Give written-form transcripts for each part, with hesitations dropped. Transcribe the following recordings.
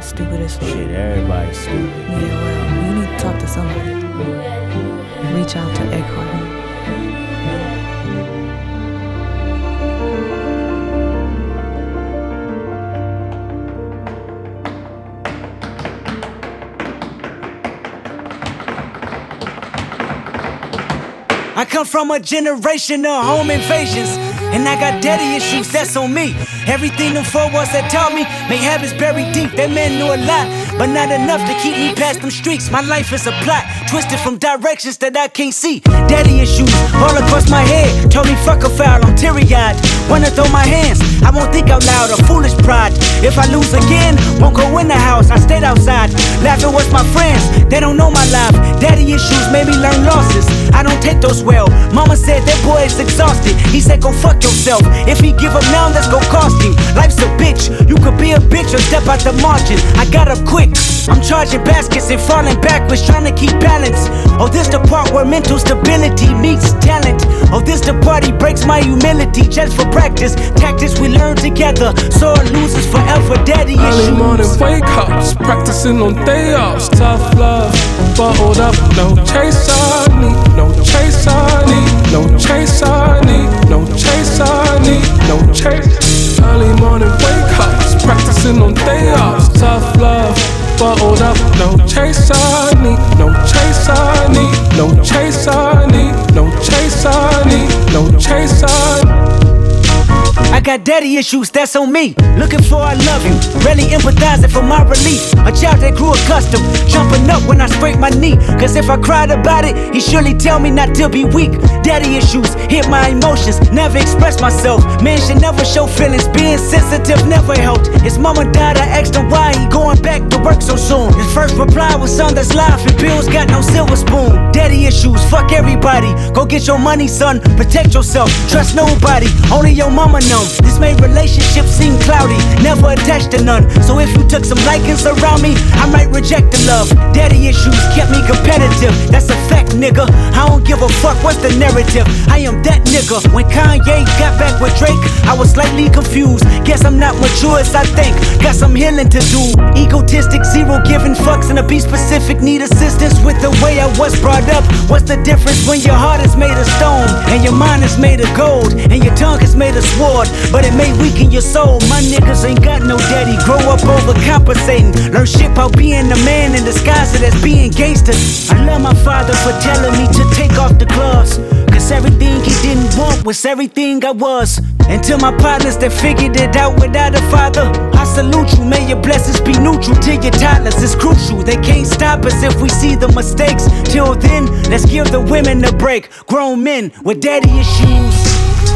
y'all stupid as fuck. Shit, everybody's stupid. Yeah, well, you need to talk to somebody. Reach out to Eckhart. I come from a generation of home invasions, and I got daddy issues, that's on me. Everything them four walls that taught me, may habits buried deep. That man knew a lot, but not enough to keep me past them streets. My life is a plot, twisted from directions that I can't see. Daddy issues all across my head, told me fuck a foul, I'm teary-eyed. Wanna throw my hands, I won't think out loud, a foolish pride. If I lose again, won't go in the house, I stayed outside. Laughing with my friends, they don't know my life. Daddy issues made me learn losses, I don't take those well. Mama said that boy is exhausted, he said go fuck yourself. If he give up now, let's go cost him. Life's a bitch, you could be a bitch or step out the margin. I got up quick, I'm charging baskets and falling backwards, trying to keep balance. Oh, this the part where mental stability meets talent. Oh, this the part he breaks my humility just for practice. Tactics we learn together, sore losers forever. Daddy issues. Early morning wake ups, practicing on day offs. Tough love, bottled up, no chase I need, no chase I need, no chase I need, no chase I need, no chase. Early morning wake ups, practicing on day offs. Tough love, bottled up, no chase I need, no chase I need, no chase I need, no chase I need, no chase I need. I got daddy issues, that's on me. Looking for I love you, really empathizing for my relief. A child that grew accustomed, jumping up when I scrape my knee. Cause if I cried about it, he surely tell me not to be weak. Daddy issues hit my emotions, never express myself. Man should never show feelings, being sensitive never helped. His mama died, I asked him why he going back to work so soon. His first reply was son, that's life and bills got no silver spoon. Daddy issues, fuck everybody. Go get your money, son, protect yourself. Trust nobody, only your mama knows. This made relationships seem cloudy, never attached to none. So if you took some likings around me, I might reject the love. Daddy issues kept me competitive, that's a fact, nigga. I don't give a fuck what's the narrative, I am that nigga. When Kanye got back with Drake, I was slightly confused. Guess I'm not mature as I think, got some healing to do. Egotistic, zero giving fucks, and to be specific, need assistance with the way I was brought up. What's the difference when your heart is made of stone, and your mind is made of gold, and your tongue is made of sword? But it may weaken your soul. My niggas ain't got no daddy. Grow up overcompensating. Learn shit about being a man in disguise as being gangster. I love my father for telling me to take off the gloves, cause everything he didn't want was everything I was. And to my partners that figured it out without a father, I salute you. May your blessings be neutral to your toddlers. It's crucial, they can't stop us if we see the mistakes. Till then, let's give the women a break. Grown men with daddy issues.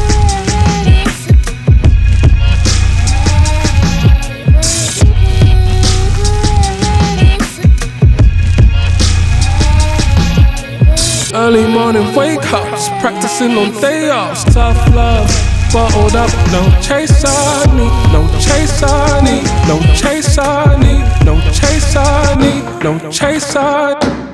Early morning wake ups, practicing on day offs. Tough love, bottled up, no chase I need, no chase I need, no chase I need, no chase I need, no chase I need.